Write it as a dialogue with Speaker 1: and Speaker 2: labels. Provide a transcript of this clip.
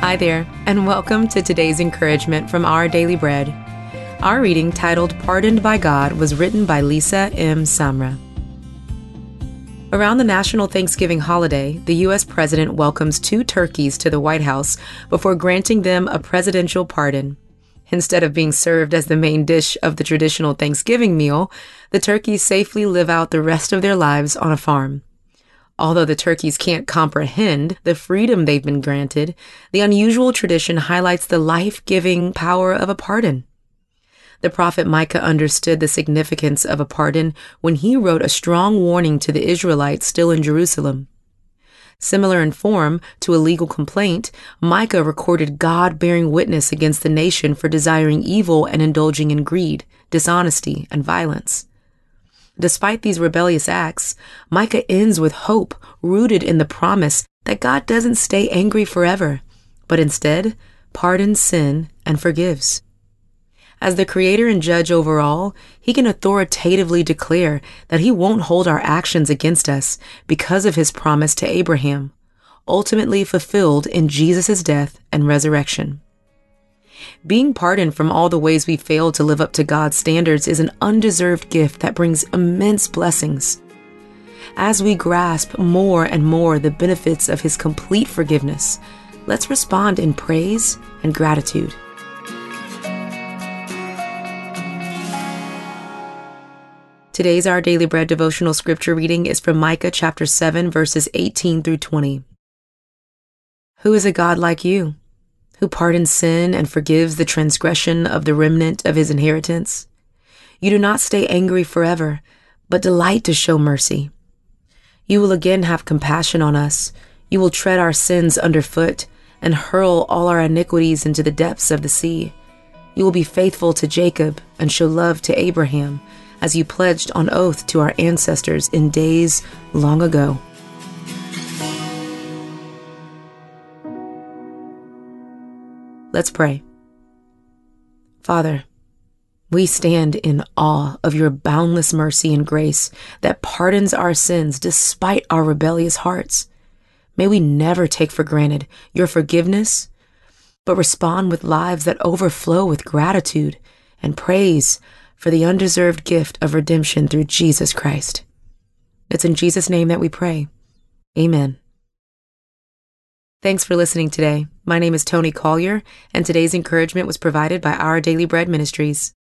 Speaker 1: Hi there, and welcome to today's encouragement from Our Daily Bread. Our reading, titled Pardoned by God, was written by Lisa M. Samra. Around the National Thanksgiving holiday, the U.S. President welcomes 2 turkeys to the White House before granting them a presidential pardon. Instead of being served as the main dish of the traditional Thanksgiving meal, the turkeys safely live out the rest of their lives on a farm. Although the turkeys can't comprehend the freedom they've been granted, the unusual tradition highlights the life-giving power of a pardon. The prophet Micah understood the significance of a pardon when he wrote a strong warning to the Israelites still in Jerusalem. Similar in form to a legal complaint, Micah recorded God bearing witness against the nation for desiring evil and indulging in greed, dishonesty, and violence. Despite these rebellious acts, Micah ends with hope rooted in the promise that God doesn't stay angry forever, but instead pardons sin and forgives. As the creator and judge over all, he can authoritatively declare that he won't hold our actions against us because of his promise to Abraham, ultimately fulfilled in Jesus' death and resurrection. Being pardoned from all the ways we failed to live up to God's standards is an undeserved gift that brings immense blessings. As we grasp more and more the benefits of his complete forgiveness, let's respond in praise and gratitude. Today's Our Daily Bread devotional scripture reading is from Micah chapter 7, verses 18 through 20. Who is a God like you, who pardons sin and forgives the transgression of the remnant of his inheritance? You do not stay angry forever, but delight to show mercy. You will again have compassion on us. You will tread our sins underfoot and hurl all our iniquities into the depths of the sea. You will be faithful to Jacob and show love to Abraham, as you pledged on oath to our ancestors in days long ago. Let's pray. Father, we stand in awe of your boundless mercy and grace that pardons our sins despite our rebellious hearts. May we never take for granted your forgiveness, but respond with lives that overflow with gratitude and praise for the undeserved gift of redemption through Jesus Christ. It's in Jesus' name that we pray. Amen. Thanks for listening today. My name is Tony Collier, and today's encouragement was provided by Our Daily Bread Ministries.